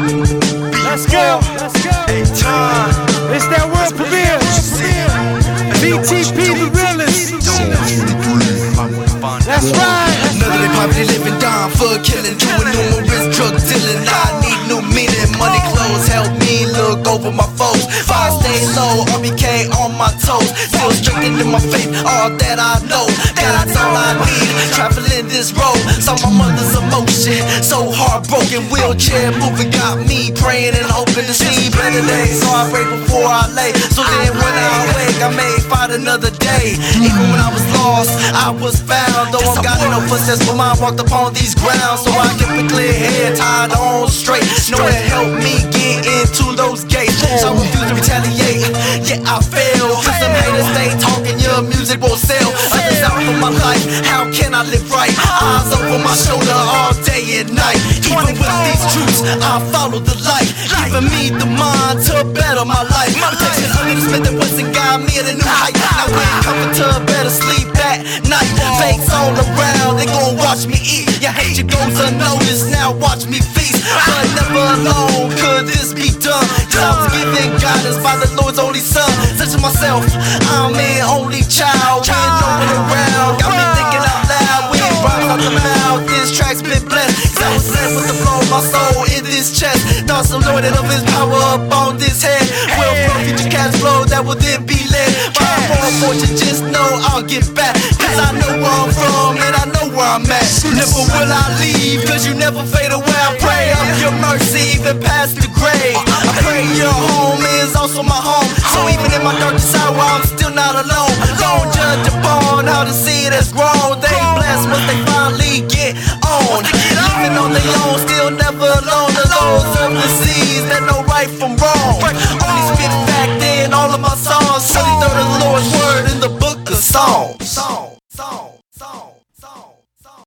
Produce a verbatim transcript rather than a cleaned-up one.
Let's go. Let's go. Hey, Tom. It's that world premiere. B T P the realest. That's right. None of they poverty living, dying for killing, doing numerous drug dealing. I need new meaning, money, clothes help me look over my foes. Fire stay low, R B K on my toes, still strengthening my faith, all that I know. That's all I need, traveling this road. Saw my mother's emotion, so heartbroken, wheelchair moving, got me praying and hoping to see better days. So I pray before I lay, so then when I wake, I may find another day. Even when I was lost, I was found. Though I'm got no footsteps, but mine walked upon these grounds. So I kept a clear head, tied on straight. Know it helped me get into those gates. So I refuse to retaliate. Yeah, I fail. Cause some haters stay talking, your music won't sell. Others out for my life, how can I live right? Eyes over my shoulder all day and night. Even with these truths, I follow the light, giving me the mind to better my life. Protection under the Smith that wasn't guide me at a new height. Now when coming to better sleep at night. Fakes all around, they gon' watch me eat. Your hatred goes unnoticed, now watch me feast. But never alone could this be done. Cause I was given guidance by the Lord's only son. Such as myself, I'm an only child. When no one around, got me thinking out loud. When it rhymes out the mouth, this track's been blessed. Cause I was led with the flow of my soul in this chest. Thoughts of Lord and of his power up on this head. Will flow, future cash flow that will then be led. My poor fortune, just know I'll get back. Cause I know where I'm from and I know where I'm at. Never will I leave, cause you never fade away. I pray of your mercy, even past the grave. I pray your home is also my home. So even in my darkest hour, I'm still not alone. Don't judge upon how the seed has grown. They blessed once they finally get on. Living on their own, still never alone. The lows of the seas that know right from wrong. Only spit fact in all of my songs. Study the Lord's word in the book of Psalms. Song, song, song, song.